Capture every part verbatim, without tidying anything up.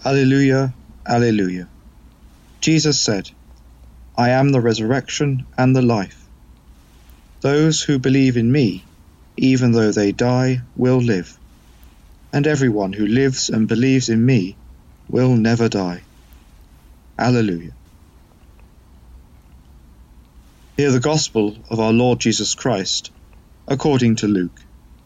Alleluia, Alleluia. Jesus said, I am the resurrection and the life. Those who believe in me, even though they die, will live. And everyone who lives and believes in me will never die. Alleluia. Hear the Gospel of our Lord Jesus Christ, according to Luke.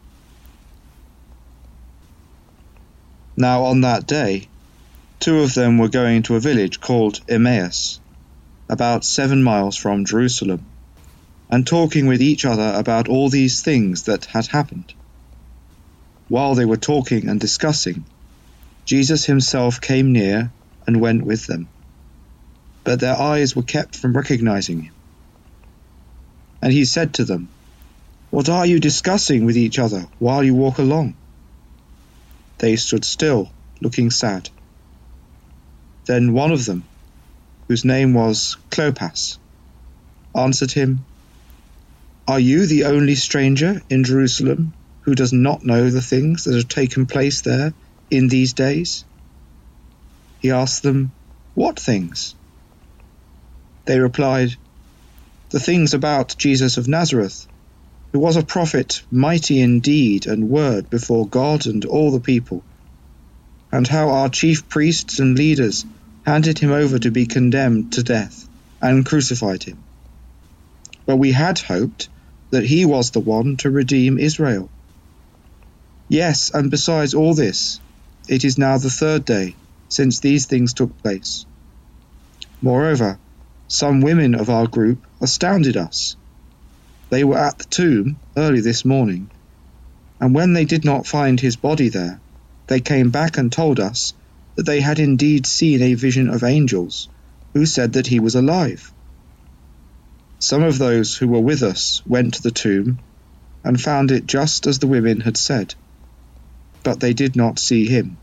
Now on that day, two of them were going to a village called Emmaus, about seven miles from Jerusalem, and talking with each other about all these things that had happened. While they were talking and discussing, Jesus himself came near and went with them, but their eyes were kept from recognizing him. And he said to them, What are you discussing with each other while you walk along? They stood still, looking sad. Then one of them, whose name was Clopas, answered him, Are you the only stranger in Jerusalem who does not know the things that have taken place there in these days? He asked them, What things? They replied, The things about Jesus of Nazareth, who was a prophet, mighty in deed and word before God and all the people, and how our chief priests and leaders handed him over to be condemned to death and crucified him. But we had hoped that he was the one to redeem Israel. Yes, and besides all this, it is now the third day since these things took place. Moreover, some women of our group astounded us. They were at the tomb early this morning, and when they did not find his body there, they came back and told us that they had indeed seen a vision of angels, who said that he was alive. Some of those who were with us went to the tomb and found it just as the women had said, but they did not see him.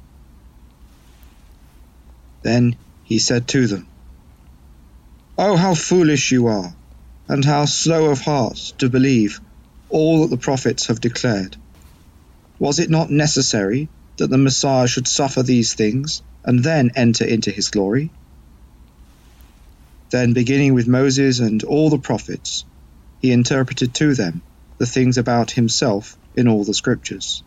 Then he said to them, Oh, how foolish you are, and how slow of heart to believe all that the prophets have declared. Was it not necessary that the Messiah should suffer these things and then enter into his glory? Then, beginning with Moses and all the prophets, he interpreted to them the things about himself in all the scriptures.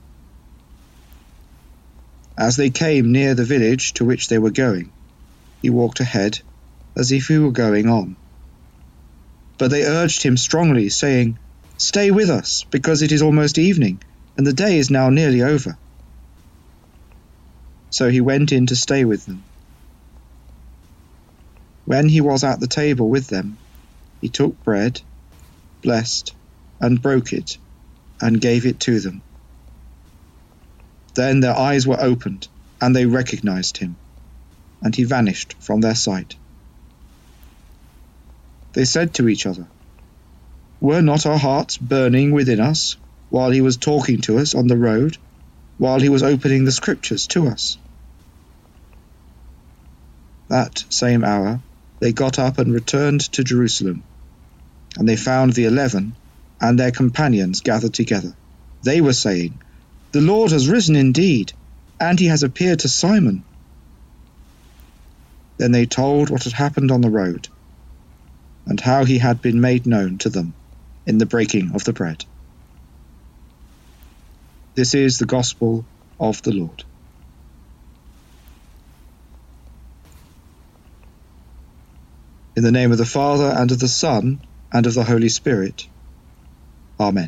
As they came near the village to which they were going, he walked ahead as if he were going on. But they urged him strongly, saying, Stay with us, because it is almost evening, and the day is now nearly over. So he went in to stay with them. When he was at the table with them, he took bread, blessed, and broke it, and gave it to them. Then their eyes were opened, and they recognized him, and he vanished from their sight. They said to each other, Were not our hearts burning within us while he was talking to us on the road, while he was opening the scriptures to us? That same hour they got up and returned to Jerusalem, and they found the eleven and their companions gathered together. They were saying, The Lord has risen indeed, and he has appeared to Simon. Then they told what had happened on the road, and how he had been made known to them in the breaking of the bread. This is the gospel of the Lord. In the name of the Father, and of the Son, and of the Holy Spirit. Amen.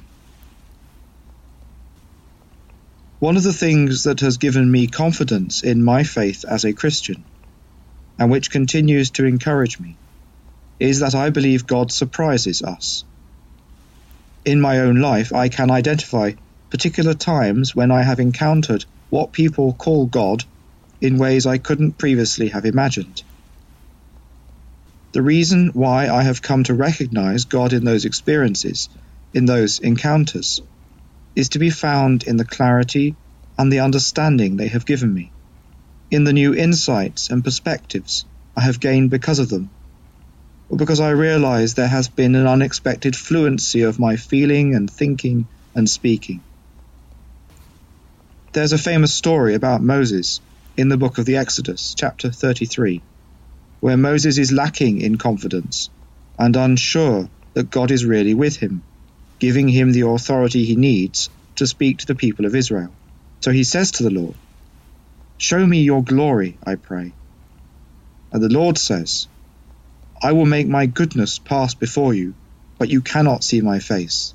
One of the things that has given me confidence in my faith as a Christian, and which continues to encourage me, is that I believe God surprises us. In my own life, I can identify particular times when I have encountered what people call God in ways I couldn't previously have imagined. The reason why I have come to recognize God in those experiences, in those encounters, is to be found in the clarity and the understanding they have given me, in the new insights and perspectives I have gained because of them, or because I realize there has been an unexpected fluency of my feeling and thinking and speaking. There's a famous story about Moses, in the book of the Exodus, chapter thirty-three, where Moses is lacking in confidence and unsure that God is really with him, giving him the authority he needs to speak to the people of Israel. So he says to the Lord, "Show me your glory, I pray." And the Lord says, "I will make my goodness pass before you, but you cannot see my face."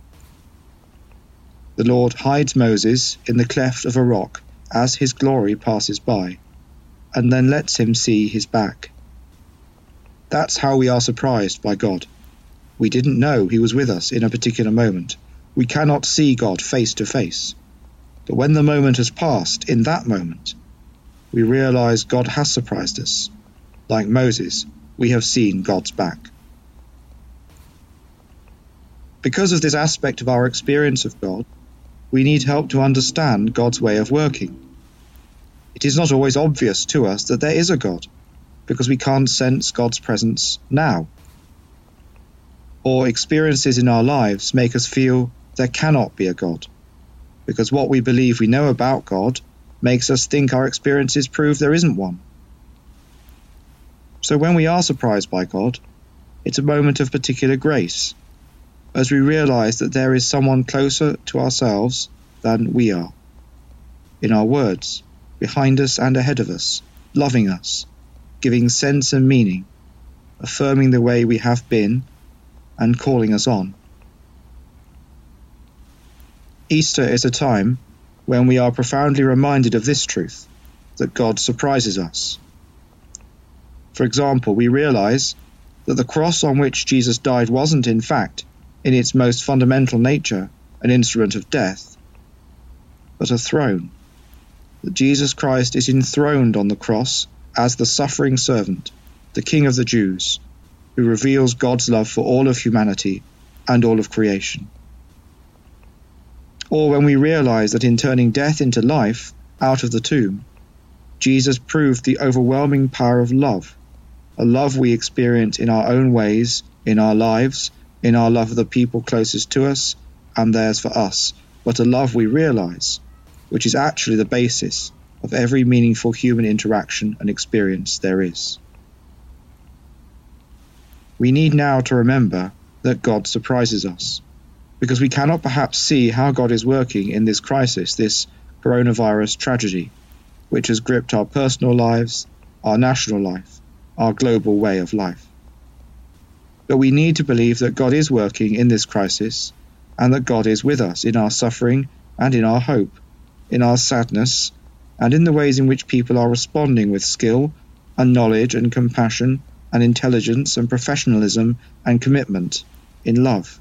The Lord hides Moses in the cleft of a rock as his glory passes by, and then lets him see his back. That's how we are surprised by God. We didn't know he was with us in a particular moment. We cannot see God face to face. But when the moment has passed, in that moment, we realize God has surprised us. Like Moses, we have seen God's back. Because of this aspect of our experience of God, we need help to understand God's way of working. It is not always obvious to us that there is a God, because we can't sense God's presence now. Or experiences in our lives make us feel there cannot be a God, because what we believe we know about God makes us think our experiences prove there isn't one. So when we are surprised by God, it's a moment of particular grace, as we realize that there is someone closer to ourselves than we are, in our words, behind us and ahead of us, loving us, giving sense and meaning, affirming the way we have been, and calling us on. Easter is a time when we are profoundly reminded of this truth, that God surprises us. For example, we realize that the cross on which Jesus died wasn't, in fact, in its most fundamental nature, an instrument of death, but a throne. That Jesus Christ is enthroned on the cross as the suffering servant, the King of the Jews, who reveals God's love for all of humanity and all of creation. Or when we realize that in turning death into life out of the tomb, Jesus proved the overwhelming power of love, a love we experience in our own ways, in our lives, in our love of the people closest to us and theirs for us, but a love we realize, which is actually the basis of every meaningful human interaction and experience there is. We need now to remember that God surprises us, because we cannot perhaps see how God is working in this crisis, this coronavirus tragedy, which has gripped our personal lives, our national life, our global way of life. But we need to believe that God is working in this crisis, and that God is with us in our suffering and in our hope, in our sadness, and in the ways in which people are responding with skill and knowledge and compassion and intelligence and professionalism and commitment in love.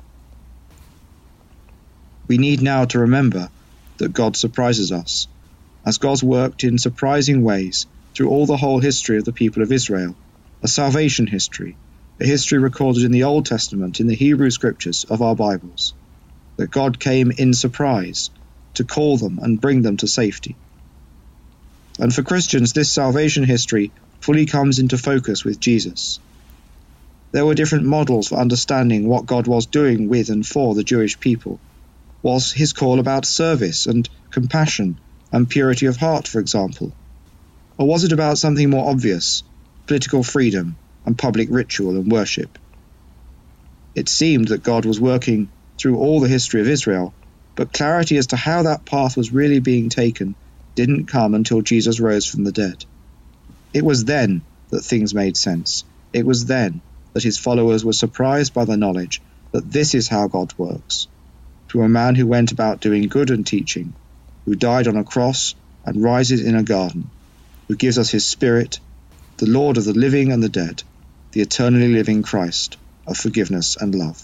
We need now to remember that God surprises us, as God's worked in surprising ways through all the whole history of the people of Israel, a salvation history, a history recorded in the Old Testament in the Hebrew scriptures of our Bibles, that God came in surprise to call them and bring them to safety. And for Christians, this salvation history fully comes into focus with Jesus. There were different models for understanding what God was doing with and for the Jewish people. Was his call about service and compassion and purity of heart, for example? Or was it about something more obvious, political freedom and public ritual and worship? It seemed that God was working through all the history of Israel, but clarity as to how that path was really being taken didn't come until Jesus rose from the dead. It was then that things made sense. It was then that his followers were surprised by the knowledge that this is how God works. To a man who went about doing good and teaching, who died on a cross and rises in a garden, who gives us his Spirit, the Lord of the living and the dead, the eternally living Christ of forgiveness and love.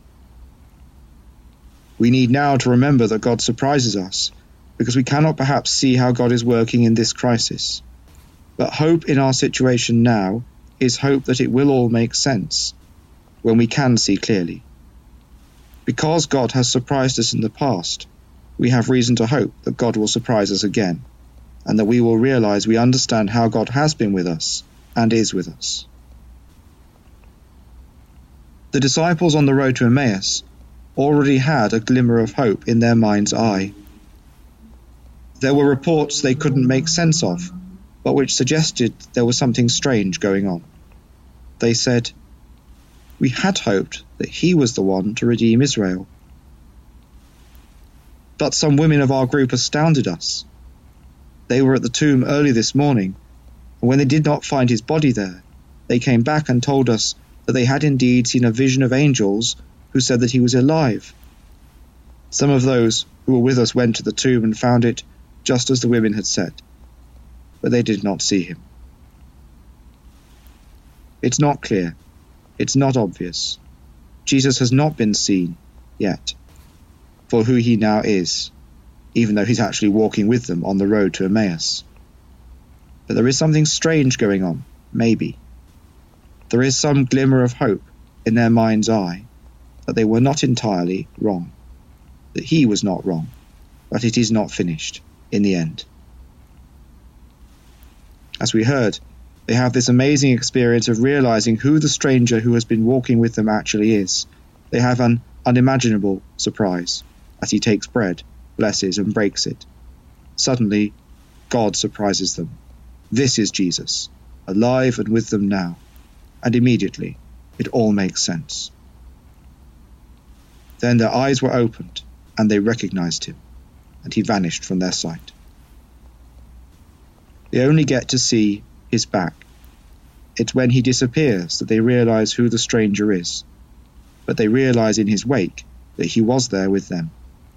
We need now to remember that God surprises us, because we cannot perhaps see how God is working in this crisis. But hope in our situation now is hope that it will all make sense, when we can see clearly. Because God has surprised us in the past, we have reason to hope that God will surprise us again, and that we will realize we understand how God has been with us and is with us. The disciples on the road to Emmaus already had a glimmer of hope in their mind's eye. There were reports they couldn't make sense of, but which suggested there was something strange going on. They said, "We had hoped that he was the one to redeem Israel." But some women of our group astounded us. They were at the tomb early this morning, and when they did not find his body there, they came back and told us that they had indeed seen a vision of angels who said that he was alive. Some of those who were with us went to the tomb and found it just as the women had said, but they did not see him. It's not clear. It's not obvious. Jesus has not been seen yet for who he now is, even though he's actually walking with them on the road to Emmaus. But there is something strange going on, maybe. There is some glimmer of hope in their mind's eye that they were not entirely wrong, that he was not wrong, but it is not finished in the end. As we heard, they have this amazing experience of realizing who the stranger who has been walking with them actually is. They have an unimaginable surprise as he takes bread, blesses and breaks it. Suddenly, God surprises them. This is Jesus, alive and with them now. And immediately, it all makes sense. Then their eyes were opened, and they recognized him, and he vanished from their sight. They only get to see his back. It's when he disappears that they realize who the stranger is, but they realize in his wake that he was there with them.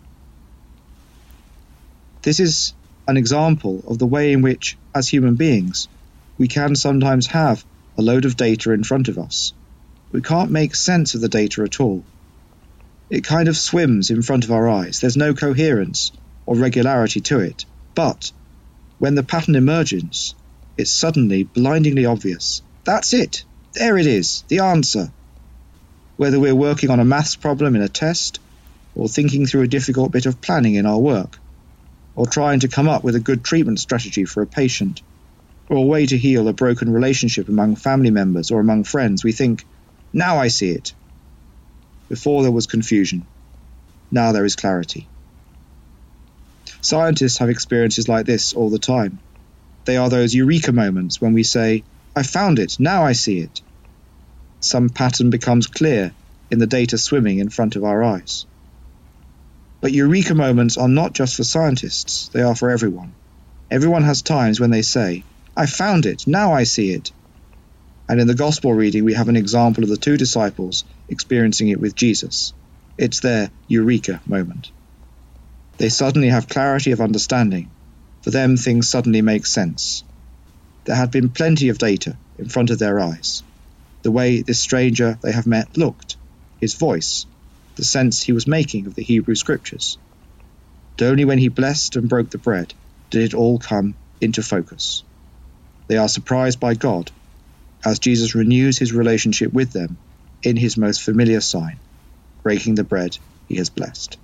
This is an example of the way in which, as human beings, we can sometimes have a load of data in front of us. We can't make sense of the data at all. It kind of swims in front of our eyes. There's no coherence or regularity to it. But when the pattern emerges, it's suddenly blindingly obvious. That's it. There it is, the answer. Whether we're working on a maths problem in a test, or thinking through a difficult bit of planning in our work, or trying to come up with a good treatment strategy for a patient, or a way to heal a broken relationship among family members or among friends, we think, now I see it. Before there was confusion. Now there is clarity. Scientists have experiences like this all the time. They are those eureka moments when we say, I found it, now I see it. Some pattern becomes clear in the data swimming in front of our eyes. But eureka moments are not just for scientists, they are for everyone. Everyone has times when they say, I found it, now I see it. And in the Gospel reading we have an example of the two disciples experiencing it with Jesus. It's their eureka moment. They suddenly have clarity of understanding. For them things suddenly make sense. There had been plenty of data in front of their eyes. The way this stranger they have met looked, his voice, the sense he was making of the Hebrew Scriptures. But only when he blessed and broke the bread did it all come into focus. They are surprised by God as Jesus renews his relationship with them in his most familiar sign, breaking the bread he has blessed.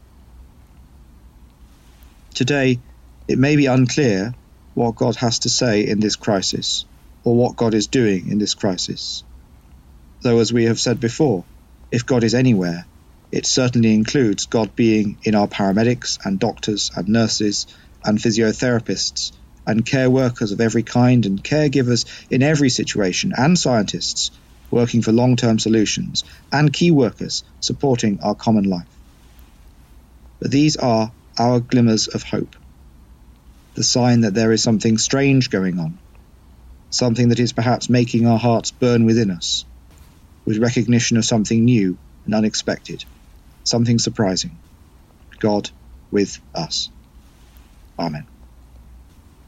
Today, it may be unclear what God has to say in this crisis, or what God is doing in this crisis. Though, as we have said before, if God is anywhere, it certainly includes God being in our paramedics and doctors and nurses and physiotherapists and care workers of every kind and caregivers in every situation and scientists working for long-term solutions and key workers supporting our common life. But these are our glimmers of hope, the sign that there is something strange going on, something that is perhaps making our hearts burn within us, with recognition of something new and unexpected, something surprising. God with us. Amen.